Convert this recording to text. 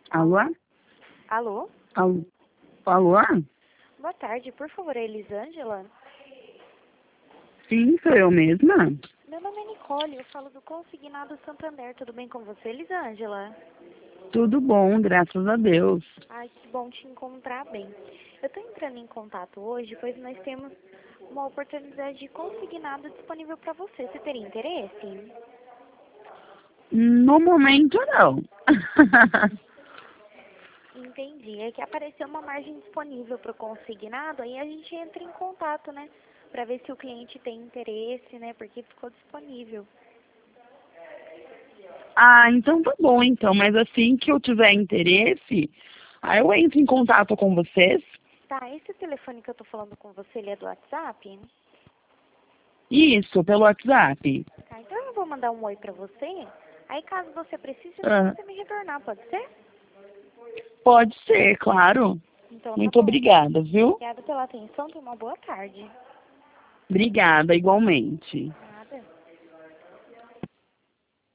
Alô? Alô? Alô? Alô? Boa tarde, por favor, é Elisângela? Sim, sou eu mesma. Meu nome é Nicole, eu falo do Consignado Santander. Tudo bem com você, Elisângela? Tudo bom, graças a Deus. Ai, que bom te encontrar bem. Eu estou entrando em contato hoje, pois nós temos uma oportunidade de consignado disponível para você. Você teria interesse? No momento, não. Entendi. É que apareceu uma margem disponível para o consignado, aí a gente entra em contato, né? Para ver se o cliente tem interesse, né? Porque ficou disponível. Ah, então tá bom, então. Mas assim que eu tiver interesse, aí eu entro em contato com vocês. Tá, esse telefone que eu tô falando com você, ele é do WhatsApp? Isso, pelo WhatsApp. Tá, então eu vou mandar um oi pra você. Aí caso você precise, é só Ah, você me retornar, pode ser? pode ser, claro. Então tá Muito bom. obrigada, viu? Obrigada pela atenção, tenha uma boa tarde. Obrigada, igualmente.